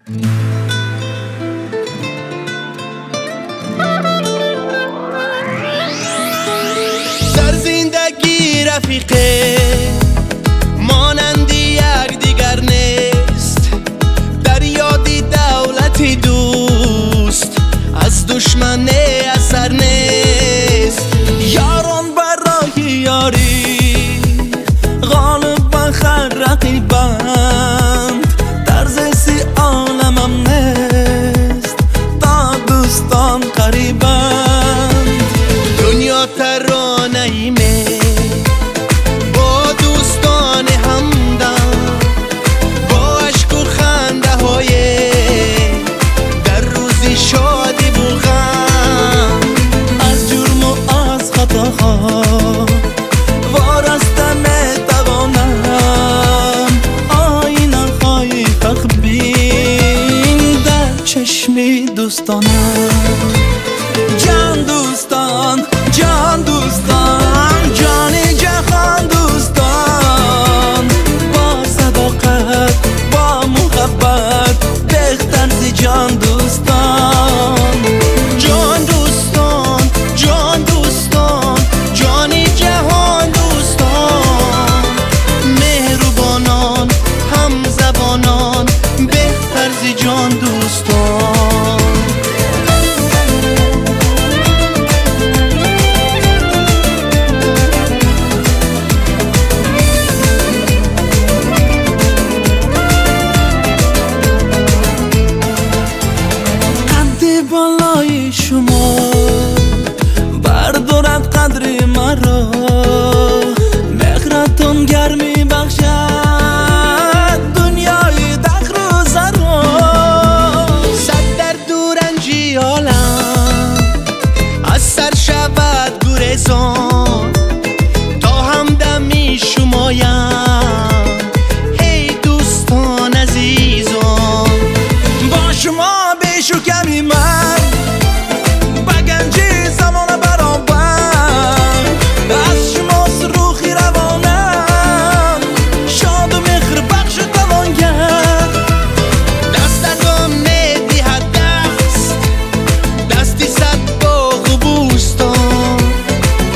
در زندگی رفیقه مانند یک دیگر نیست، در یادی دولتی دوست از دشمن اثر نیست. یاران برای یاری غالب و رقیبند، در زیسی عالمم نیست تا دوستان قریبند. دنیا ترانه‌ایمه با دوستان همدم، با عشق و خنده های در روزی شادی و غم، از جرم و از خطاها وارسته میتوانم آینه های حق بین در چشمی دوستانم. جان دوستان، جان دوستان، جانی جهان دوستان، با صداقت با محبت بهتر زی جان دوستان. جان دوستان، جان دوستان، جانی جهان دوستان، مهربانان هم زبانان بهتر زی جان دوستان. بالای شما بردارد قدر مرا، مهرتون گرمی بخشد دنیای دخر و زرا. صد در دورنجی عالم از سر شود گریزان، تا همدمی شمایم هی دوستان عزیزان. با شما بیش و کمی من